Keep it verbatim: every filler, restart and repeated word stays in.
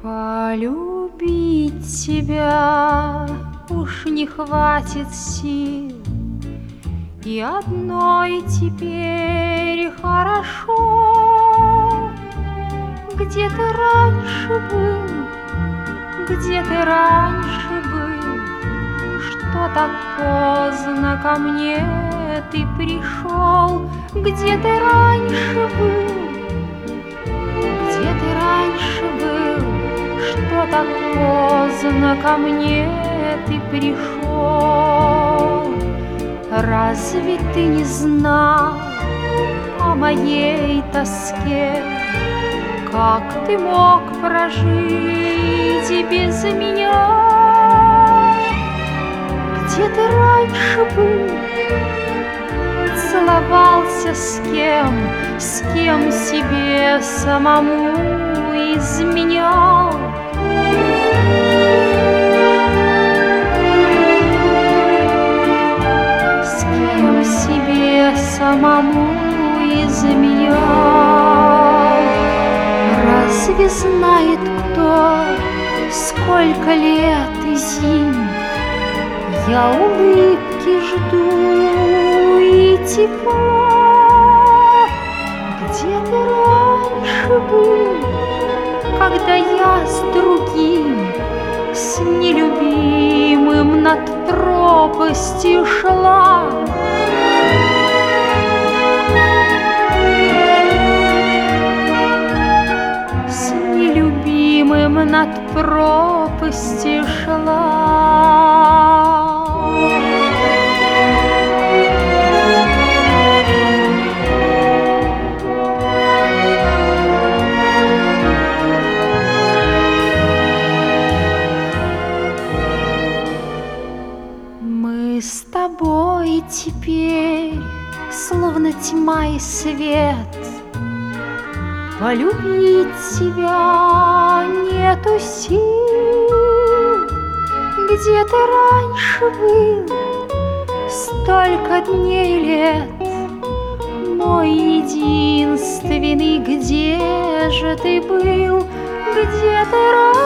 Полюбить тебя уж не хватит сил, и одной теперь хорошо. Где ты раньше был, где ты раньше был, что так поздно ко мне ты пришел? Где ты раньше был, где ты раньше был, что так поздно ко мне ты пришел? Разве ты не знал о моей тоске? Как ты мог прожить и без меня? Где ты раньше был, целовался с кем, с кем себе самому изменял? С кем себе самому изменял? Разве знает кто, сколько лет и зим я улыбки жду и тепла? Где ты раньше был, когда я с другим, с нелюбимым над пропастью шла? С нелюбимым над пропастью шла. Мы с тобой теперь словно тьма и свет. Полюбить тебя нету сил. Где ты раньше был, столько дней и лет, мой единственный, где же ты был? Где ты раньше